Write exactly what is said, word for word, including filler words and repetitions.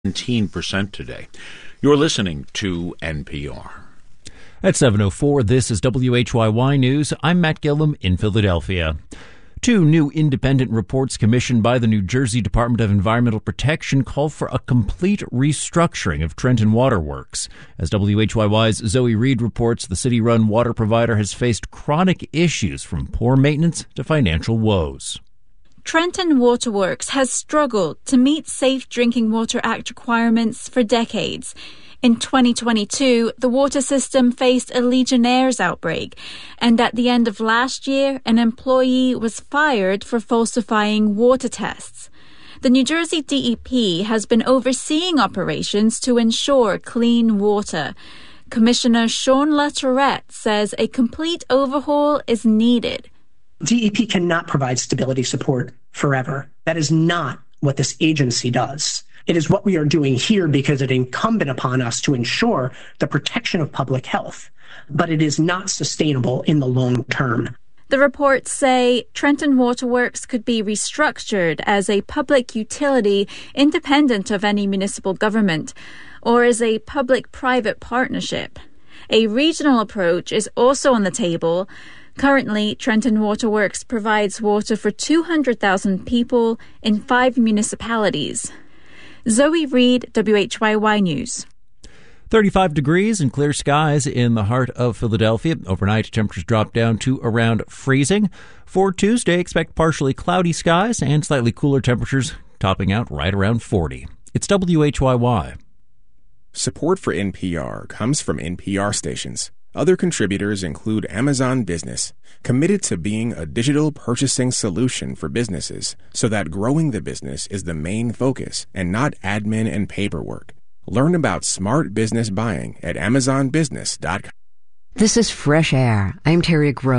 seventeen percent today. You're listening to N P R. At seven oh four, this is W H Y Y News. I'm Matt Gillum in Philadelphia. Two new independent reports commissioned by the New Jersey Department of Environmental Protection call for a complete restructuring of Trenton Water Works. As W H Y Y's Zoe Reed reports, the city-run water provider has faced chronic issues from poor maintenance to financial woes. Trenton Water Works has struggled to meet Safe Drinking Water Act requirements for decades. In twenty twenty-two, the water system faced a Legionnaires' outbreak, and at the end of last year, an employee was fired for falsifying water tests. The New Jersey D E P has been overseeing operations to ensure clean water. Commissioner Sean LaTourette says a complete overhaul is needed. D E P cannot provide stability support forever. That is not what this agency does. It is what we are doing here because it is incumbent upon us to ensure the protection of public health, but it is not sustainable in the long term. The reports say Trenton Water Works could be restructured as a public utility independent of any municipal government, or as a public-private partnership. A regional approach is also on the table. Currently, Trenton Water Works provides water for two hundred thousand people in five municipalities. Zoe Reed, W H Y Y News. thirty-five degrees and clear skies in the heart of Philadelphia. Overnight, temperatures drop down to around freezing. For Tuesday, expect partially cloudy skies and slightly cooler temperatures, topping out right around forty. It's W H Y Y. Support for N P R comes from N P R stations. Other contributors include Amazon Business, committed to being a digital purchasing solution for businesses so that growing the business is the main focus and not admin and paperwork. Learn about smart business buying at amazon business dot com. This is Fresh Air. I'm Terry Gross.